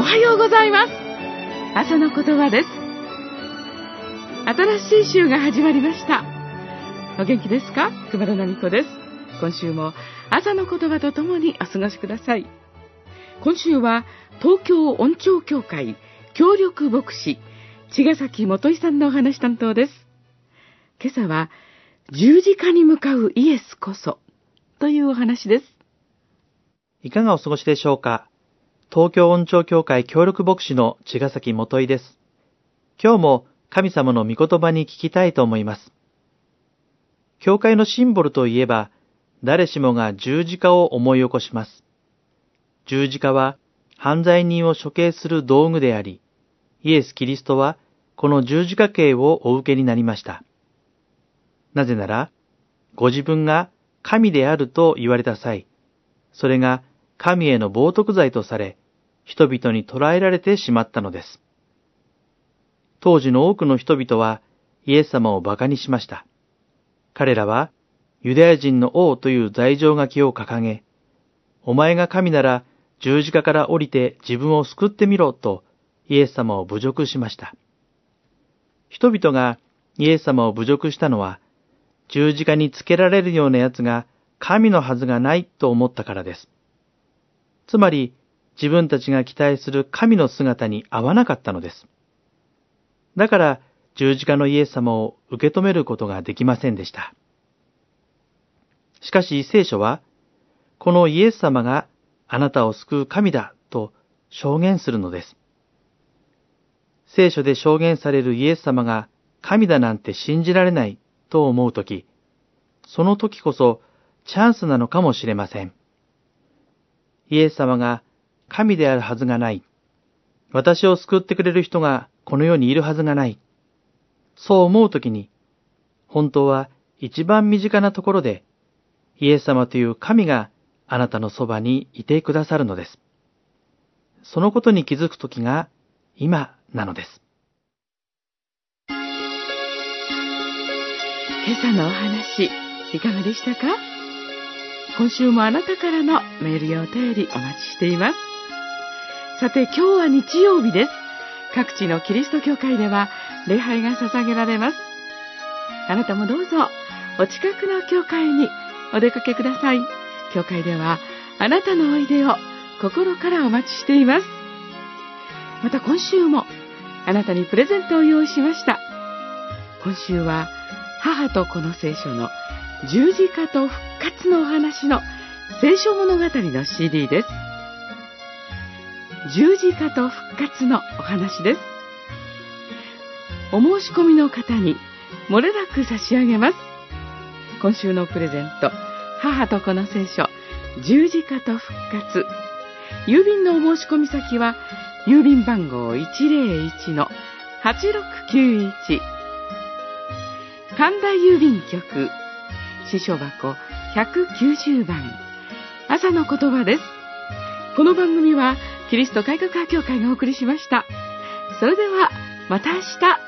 はようございます。朝の言葉です。新しい週が始まりました。お元気ですか？熊田奈美子です。今週も朝の言葉とともにお過ごしください。今週は東京音聴協会協力牧師茅ヶ崎元井さんのお話担当です。今朝は十字架に向かうイエスこそというお話です。 いかがお過ごしでしょうか。東京音聴協会協力牧師の茅ヶ崎元井です。今日も神様の御言葉に聞きたいと思います。教会のシンボルといえば、誰しもが十字架を思い起こします。十字架は犯罪人を処刑する道具であり、イエス・キリストはこの十字架刑をお受けになりました。なぜなら、ご自分が神であると言われた際、それが神への冒涜罪とされ、人々に捕らえられてしまったのです。当時の多くの人々はイエス様を馬鹿にしました。彼らはユダヤ人の王という罪状書きを掲げ、お前が神なら十字架から降りて自分を救ってみろとイエス様を侮辱しました。人々がイエス様を侮辱したのは、十字架につけられるような奴が神のはずがないと思ったからです。つまり、自分たちが期待する神の姿に合わなかったのです。だから、十字架のイエス様を受け止めることができませんでした。しかし、聖書は、このイエス様があなたを救う神だと証言するのです。聖書で証言されるイエス様が神だなんて信じられないと思うとき、その時こそチャンスなのかもしれません。イエス様が神であるはずがない。私を救ってくれる人がこの世にいるはずがない。そう思うときに、本当は一番身近なところで、イエス様という神があなたのそばにいてくださるのです。そのことに気づくときが今なのです。 今朝のお話、いかがでしたか？今週もあなたからのメールやお便りお待ちしています。さて、今日は日曜日です。各地のキリスト教会では礼拝が捧げられます。あなたもどうぞお近くの教会にお出かけください。教会ではあなたのおいでを心からお待ちしています。また今週もあなたにプレゼントを用意しました。今週は母と子の聖書の十字架と復活のお話の聖書物語の CD です。十字架と復活のお話です。お申し込みの方に漏れなく差し上げます。今週のプレゼント、母と子の聖書十字架と復活。郵便のお申し込み先は郵便番号 101-8691 神田郵便局支所箱190番。朝の言葉です。この番組はキリスト改革派教会がお送りしました。それではまた明日。